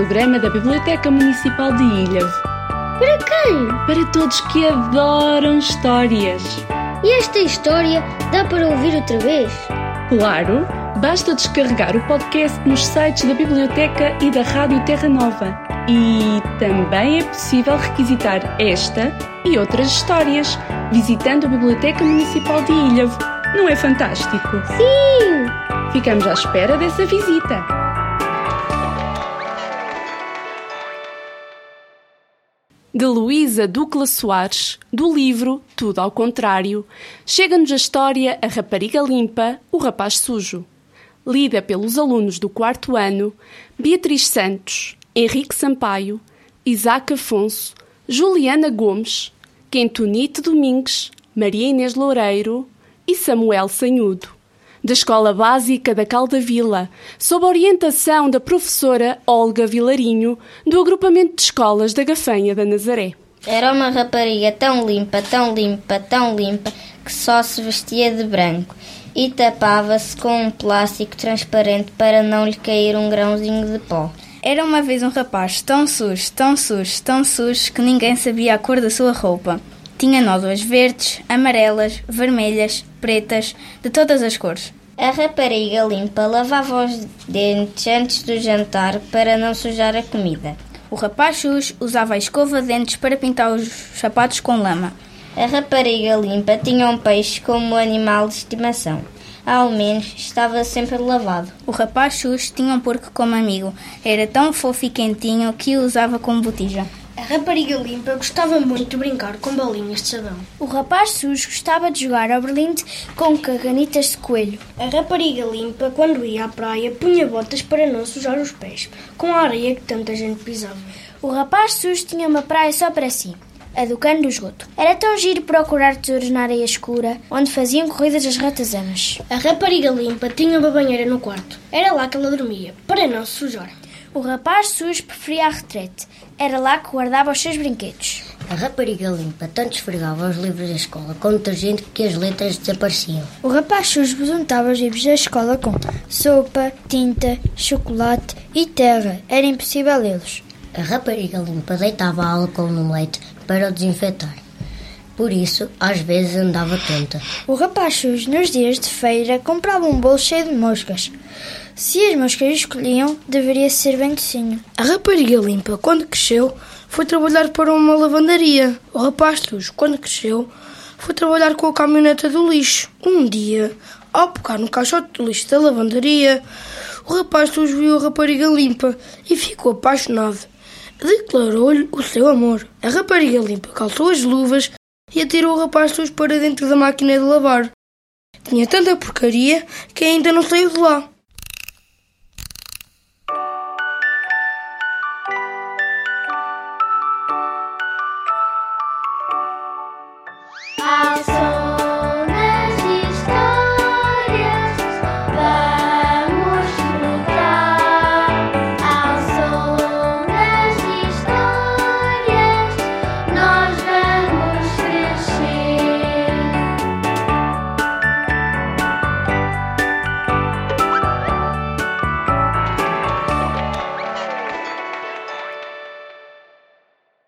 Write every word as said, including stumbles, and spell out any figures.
programa da Biblioteca Municipal de Ilhavo. Para quem? Para todos que adoram histórias. E esta história dá para ouvir outra vez? Claro, basta descarregar o podcast nos sites da Biblioteca e da Rádio Terra Nova. E também é possível requisitar esta e outras histórias visitando a Biblioteca Municipal de Ilhavo. Não é fantástico? Sim! Ficamos à espera dessa visita. De Luísa Ducla Soares, do livro Tudo ao Contrário, chega-nos a história A Rapariga Limpa, o Rapaz Sujo. Lida pelos alunos do quarto ano, Beatriz Santos, Henrique Sampaio, Isaac Afonso, Juliana Gomes, Quentonite Domingues, Maria Inês Loureiro e Samuel Sanhudo, da Escola Básica da Caldavila, sob a orientação da professora Olga Vilarinho, do agrupamento de escolas da Gafanha da Nazaré. Era uma rapariga tão limpa, tão limpa, tão limpa, que só se vestia de branco e tapava-se com um plástico transparente para não lhe cair um grãozinho de pó. Era uma vez um rapaz tão sujo, tão sujo, tão sujo, que ninguém sabia a cor da sua roupa. Tinha nódoas verdes, amarelas, vermelhas, pretas, de todas as cores. A rapariga limpa lavava os dentes antes do jantar para não sujar a comida. O rapaz sujo usava a escova de dentes para pintar os sapatos com lama. A rapariga limpa tinha um peixe como animal de estimação. Ao menos estava sempre lavado. O rapaz sujo tinha um porco como amigo. Era tão fofo e quentinho que o usava como botija. A rapariga limpa gostava muito de brincar com bolinhas de sabão. O rapaz sujo gostava de jogar ao berlinde com caganitas de coelho. A rapariga limpa, quando ia à praia, punha botas para não sujar os pés, com a areia que tanta gente pisava. O rapaz sujo tinha uma praia só para si, a do Cano do Esgoto. Era tão giro procurar tesouros na areia escura, onde faziam corridas as ratazanas. A rapariga limpa tinha uma banheira no quarto. Era lá que ela dormia, para não se sujar. O rapaz sujo preferia a retrete. Era lá que guardava os seus brinquedos. A rapariga limpa tanto esfregava os livros da escola com detergente que as letras desapareciam. O rapaz sujo besuntava os livros da escola com sopa, tinta, chocolate e terra. Era impossível lê-los. A rapariga limpa deitava álcool no leite para o desinfetar. Por isso, às vezes andava tonta. O rapaz sujo, nos dias de feira, comprava um bolo cheio de moscas. Se as moscas o escolhiam, deveria ser bem docinho. A rapariga limpa, quando cresceu, foi trabalhar para uma lavandaria. O rapaz sujo, quando cresceu, foi trabalhar com a caminhoneta do lixo. Um dia, ao pegar no caixote do lixo da lavandaria, o rapaz sujo viu a rapariga limpa e ficou apaixonado. Declarou-lhe o seu amor. A rapariga limpa calçou as luvas e atirou o rapaz sujo para dentro da máquina de lavar. Tinha tanta porcaria que ainda não saiu de lá.